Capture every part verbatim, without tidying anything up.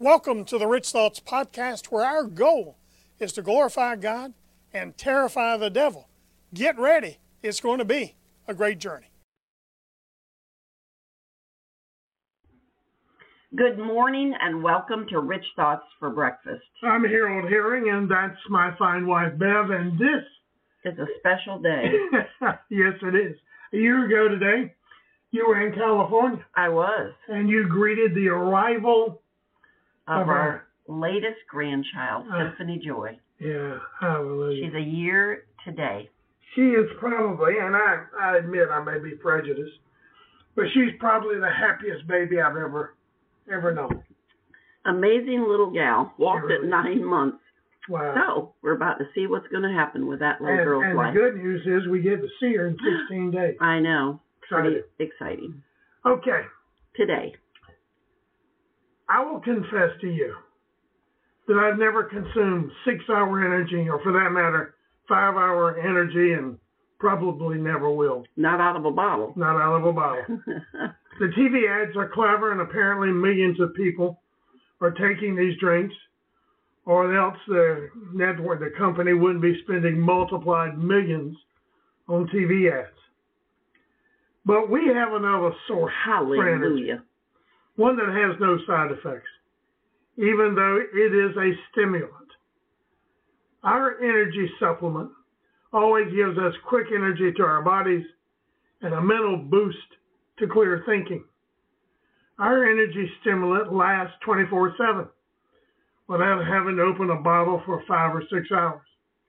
Welcome to the Rich Thoughts Podcast, where our goal is to glorify God and terrify the devil. Get ready. It's going to be a great journey. Good morning and welcome to Rich Thoughts for Breakfast. I'm Harold Herring, and that's my fine wife, Bev, and this is a special day. Yes, it is. A year ago today, you were in California. I was. And you greeted the arrival of, of our, our latest grandchild, uh, Symphony Joy. Yeah, hallelujah. She's a year today. She is probably, and I, I admit I may be prejudiced, but she's probably the happiest baby I've ever, ever known. Amazing little gal, walked really at nine months. Wow. So, we're about to see what's going to happen with that little and, girl's and life. And the good news is we get to see her in sixteen days. I know. Exciting. Pretty exciting. Okay. Today. I will confess to you that I've never consumed six-hour energy, or for that matter, five-hour energy, and probably never will. Not out of a bottle. Not out of a bottle. The T V ads are clever, and apparently millions of people are taking these drinks, or else the network, the company wouldn't be spending multiplied millions on T V ads. But we have another source Hallelujah. for energy. One that has no side effects, even though it is a stimulant. Our energy supplement always gives us quick energy to our bodies and a mental boost to clear thinking. Our energy stimulant lasts twenty-four seven without having to open a bottle for five or six hours.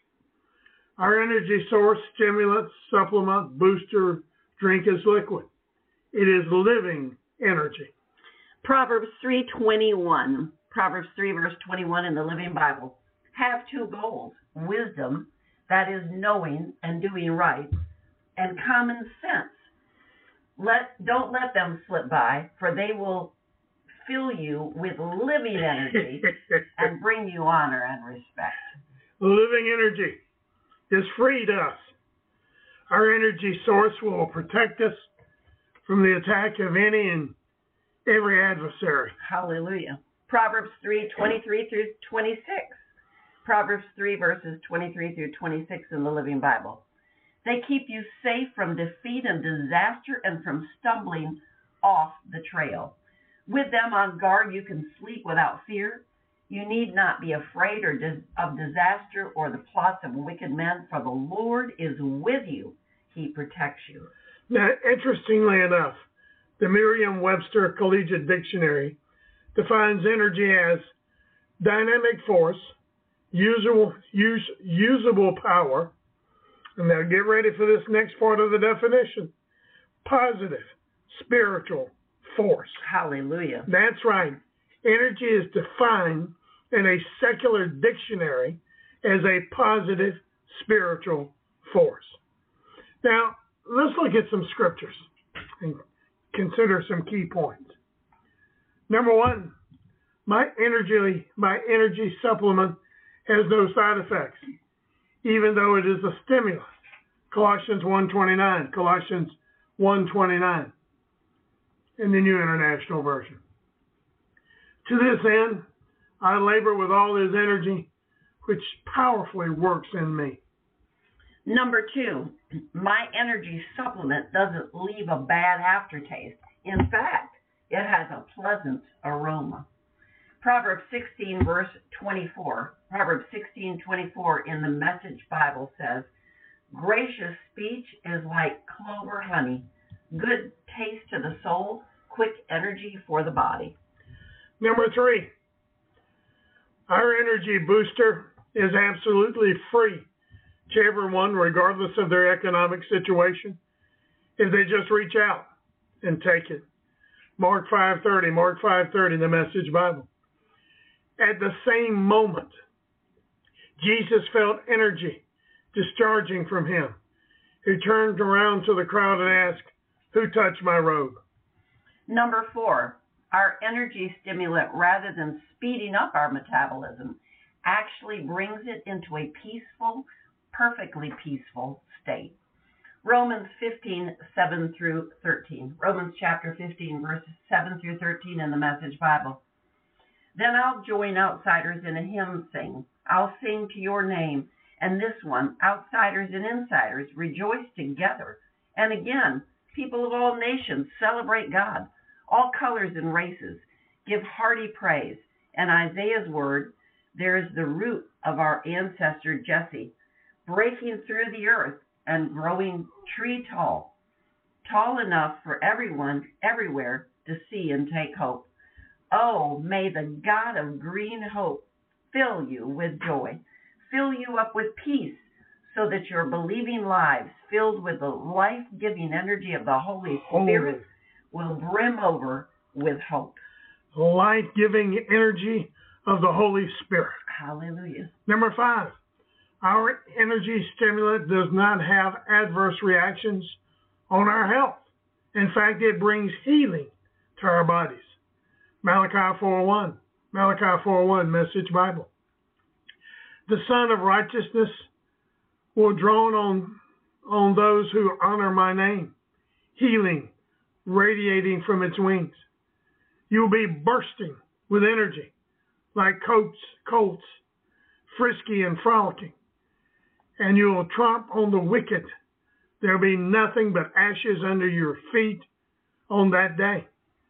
Our energy source, stimulant, supplement, booster drink is liquid. It is living energy. Proverbs three twenty-one, Proverbs three verse twenty-one in the Living Bible, have two goals: wisdom, that is knowing and doing right, and common sense. Let don't let them slip by, for they will fill you with living energy and bring you honor and respect. Living energy is free to us. Our energy source will protect us from the attack of any and every adversary. Hallelujah. Proverbs three twenty-three through twenty-six. Proverbs three verses twenty-three through twenty-six in the Living Bible. They keep you safe from defeat and disaster and from stumbling off the trail. With them on guard, you can sleep without fear. You need not be afraid or dis- of disaster or the plots of wicked men, for the Lord is with you. He protects you. Now, interestingly enough, the Merriam-Webster Collegiate Dictionary defines energy as dynamic force, usable, use, usable power, and now get ready for this next part of the definition, positive, spiritual force. Hallelujah. That's right. Energy is defined in a secular dictionary as a positive spiritual force. Now, let's look at some scriptures and consider some key points. Number one, my energy, my energy supplement has no side effects, even though it is a stimulant. Colossians one twenty-nine, Colossians one twenty-nine in the New International Version. To this end, I labor with all his energy, which powerfully works in me. Number two, my energy supplement doesn't leave a bad aftertaste. In fact, it has a pleasant aroma. Proverbs sixteen, verse twenty-four. Proverbs sixteen, twenty-four in the Message Bible says, gracious speech is like clover honey, good taste to the soul, quick energy for the body. Number three, our energy booster is absolutely free to everyone, regardless of their economic situation, if they just reach out and take it. Mark five thirty, Mark five thirty in the Message Bible. At the same moment, Jesus felt energy discharging from him. He turned around to the crowd and asked, who touched my robe? Number four, our energy stimulant, rather than speeding up our metabolism, actually brings it into a peaceful, perfectly peaceful state. Romans fifteen, seven through thirteen. Romans chapter fifteen, verses seven through thirteen in the Message Bible. Then I'll join outsiders in a hymn sing. I'll sing to your name. And this one, outsiders and insiders, rejoice together. And again, people of all nations celebrate God. All colors and races give hearty praise. And Isaiah's word, there is the root of our ancestor Jesse, breaking through the earth and growing tree tall, tall enough for everyone, everywhere, to see and take hope. Oh, may the God of green hope fill you with joy, fill you up with peace, so that your believing lives, filled with the life-giving energy of the Holy Spirit, will brim over with hope. Life-giving energy of the Holy Spirit. Hallelujah. Number five, our energy stimulant does not have adverse reactions on our health. In fact, it brings healing to our bodies. Malachi four one, Malachi four one, Message Bible. The Son of Righteousness will draw on, on those who honor my name, healing radiating from its wings. You'll be bursting with energy like colts, colts, frisky and frolicking. And you will tromp on the wicked. There'll be nothing but ashes under your feet on that day.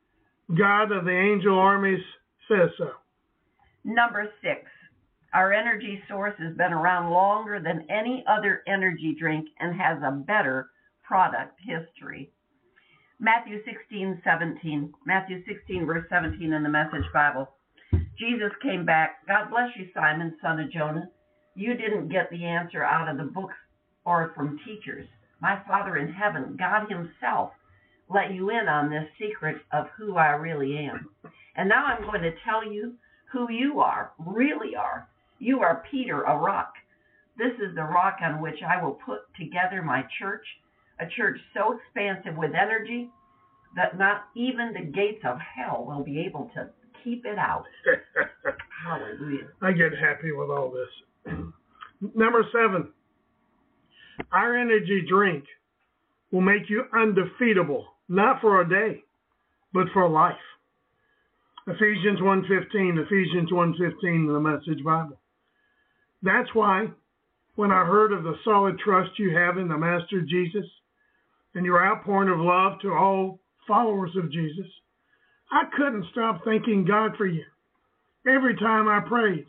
God of the angel armies says so. Number six, our energy source has been around longer than any other energy drink and has a better product history. Matthew sixteen, seventeen, Matthew sixteen, verse seventeen in the Message Bible. Jesus came back. God bless you, Simon, son of Jonah. You didn't get the answer out of the books or from teachers. My Father in heaven, God himself, let you in on this secret of who I really am. And now I'm going to tell you who you are, really are. You are Peter, a rock. This is the rock on which I will put together my church, a church so expansive with energy that not even the gates of hell will be able to keep it out. Hallelujah. I get happy with all this. Number seven, our energy drink will make you undefeatable, not for a day, but for life. Ephesians one fifteen, Ephesians one fifteen in the Message Bible. That's why when I heard of the solid trust you have in the Master Jesus and your outpouring of love to all followers of Jesus, I couldn't stop thanking God for you. Every time I prayed,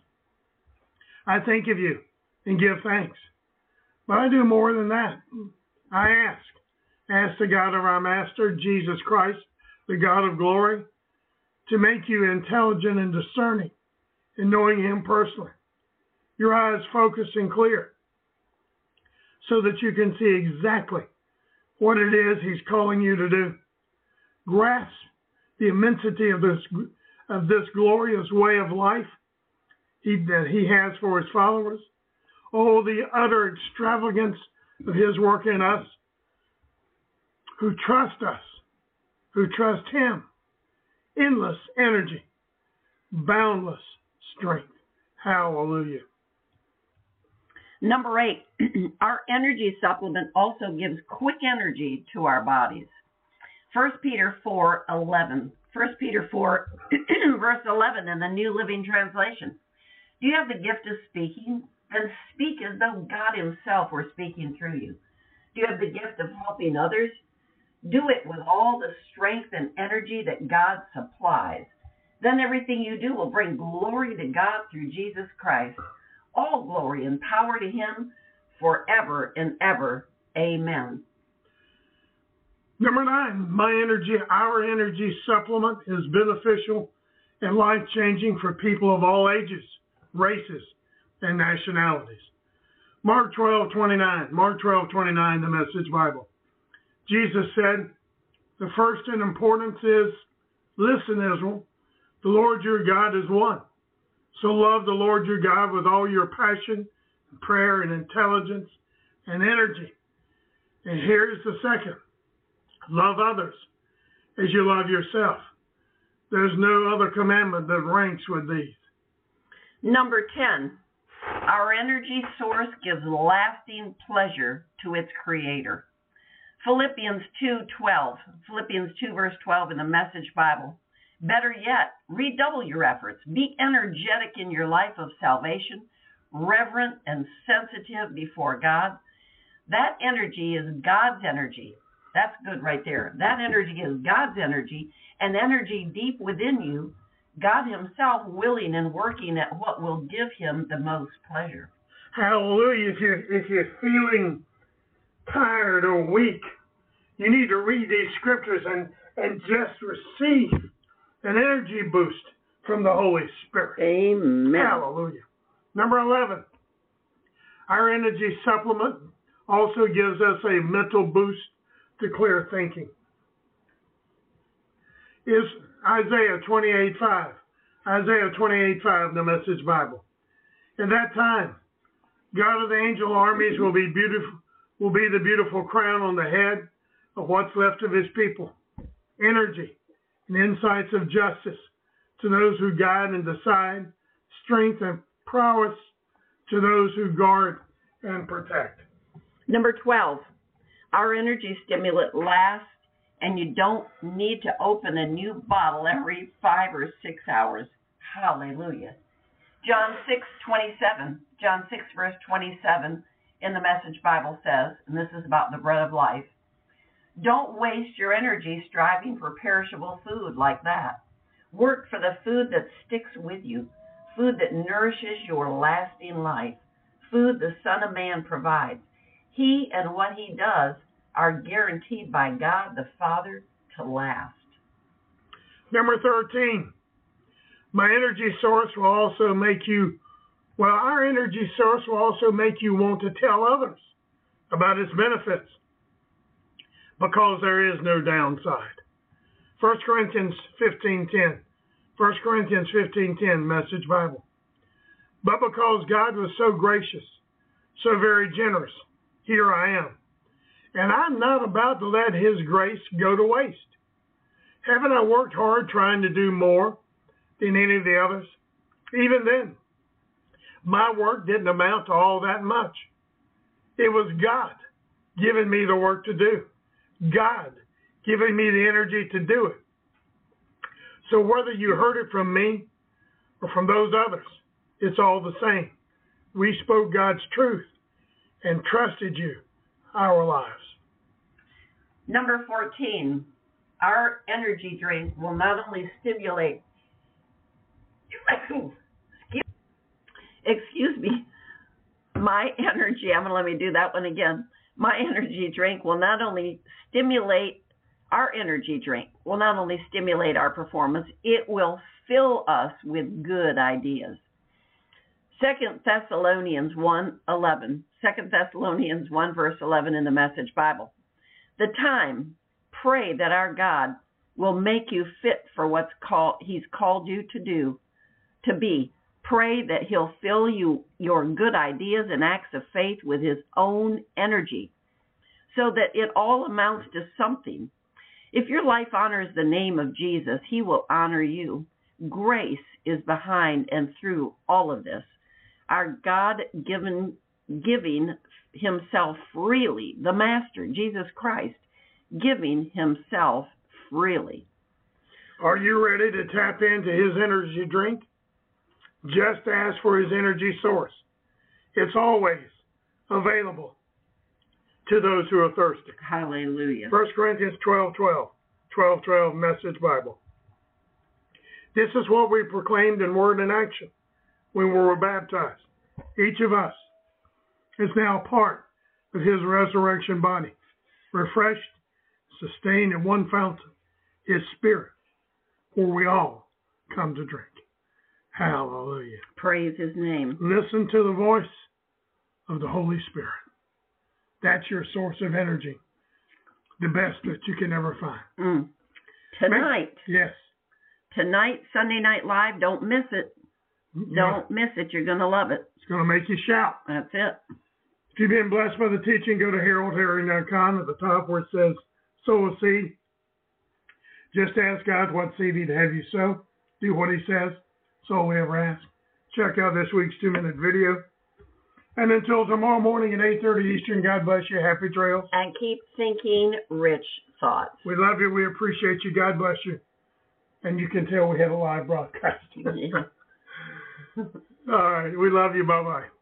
I think of you and give thanks. But I do more than that. I ask. Ask the God of our Master, Jesus Christ, the God of glory, to make you intelligent and discerning in knowing him personally. Your eyes focused and clear so that you can see exactly what it is he's calling you to do. Grasp the immensity of this of this glorious way of life he, that he has for his followers. Oh, the utter extravagance of his work in us, who trust us, who trust him. Endless energy, boundless strength. Hallelujah. Number eight, our energy supplement also gives quick energy to our bodies. First Peter four eleven. First Peter four, verse eleven in the New Living Translation. Do you have the gift of speaking? Then speak as though God himself were speaking through you. Do you have the gift of helping others? Do it with all the strength and energy that God supplies. Then everything you do will bring glory to God through Jesus Christ. All glory and power to him forever and ever. Amen. Number nine, my energy, our energy supplement is beneficial and life-changing for people of all ages, races, and nationalities. Mark twelve twenty-nine, Mark twelve twenty-nine, the Message Bible. Jesus said, the first in importance is, listen, Israel, the Lord your God is one. So love the Lord your God with all your passion, and prayer, and intelligence, and energy. And here's the second. Love others as you love yourself. There's no other commandment that ranks with these. Number ten, our energy source gives lasting pleasure to its creator. Philippians two twelve, Philippians two verse twelve in the Message Bible. Better yet, redouble your efforts. Be energetic in your life of salvation, reverent and sensitive before God. That energy is God's energy. That's good right there. That energy is God's energy, and energy deep within you, God himself willing and working at what will give him the most pleasure. Hallelujah. If you're, if you're feeling tired or weak, you need to read these scriptures and, and just receive an energy boost from the Holy Spirit. Amen. Hallelujah. Number eleven, our energy supplement also gives us a mental boost to clear thinking. Is Isaiah twenty-eight five. Isaiah twenty-eight five, the Message Bible. In that time, God of the angel armies will be beautiful, will be the beautiful crown on the head of what's left of his people. Energy and insights of justice to those who guide and decide, strength and prowess to those who guard and protect. Number twelve, our energy stimulant lasts, and you don't need to open a new bottle every five or six hours. Hallelujah. John six twenty-seven, John six verse twenty-seven in the Message Bible says, and this is about the bread of life, don't waste your energy striving for perishable food like that. Work for the food that sticks with you, food that nourishes your lasting life, food the Son of Man provides. He and what he does are guaranteed by God the Father to last. Number thirteen, my energy source will also make you, well, our energy source will also make you want to tell others about its benefits because there is no downside. First Corinthians fifteen ten. First Corinthians fifteen ten, Message Bible. But because God was so gracious, so very generous, here I am. And I'm not about to let his grace go to waste. Haven't I worked hard trying to do more than any of the others? Even then, my work didn't amount to all that much. It was God giving me the work to do. God giving me the energy to do it. So whether you heard it from me or from those others, it's all the same. We spoke God's truth and trusted you, our lives. Number fourteen, our energy drink will not only stimulate, excuse me, my energy, I'm going to let me do that one again. My energy drink will not only stimulate, our energy drink will not only stimulate our performance, it will fill us with good ideas. Second Thessalonians one eleven. Second Thessalonians one verse eleven in the Message Bible. The time, pray that our God will make you fit for what's called he's called you to do, to be. Pray that he'll fill you your good ideas and acts of faith with his own energy, so that it all amounts to something. If your life honors the name of Jesus, he will honor you. Grace is behind and through all of this. Our God-given giving himself freely, the Master, Jesus Christ, giving himself freely. Are you ready to tap into his energy drink? Just ask for his energy source. It's always available to those who are thirsty. Hallelujah. First Corinthians twelve twelve. twelve twelve Message Bible. This is what we proclaimed in word and action when we were baptized. Each of us is now part of his resurrection body, refreshed, sustained in one fountain, his Spirit, where we all come to drink. Hallelujah. Praise his name. Listen to the voice of the Holy Spirit. That's your source of energy, the best that you can ever find. Mm. Tonight. Yes. Tonight, Sunday Night Live, don't miss it. Don't yeah. miss it. You're going to love it. It's going to make you shout. That's it. If you've been blessed by the teaching, go to harold herring dot com at the top where it says sow a seed. Just ask God what seed he'd have you sow. Do what he says. That's all we ever ask. Check out this week's two-minute video. And until tomorrow morning at eight thirty Eastern, God bless you. Happy trails. And keep thinking rich thoughts. We love you. We appreciate you. God bless you. And you can tell we had a live broadcast. Yeah. All right. We love you. Bye-bye.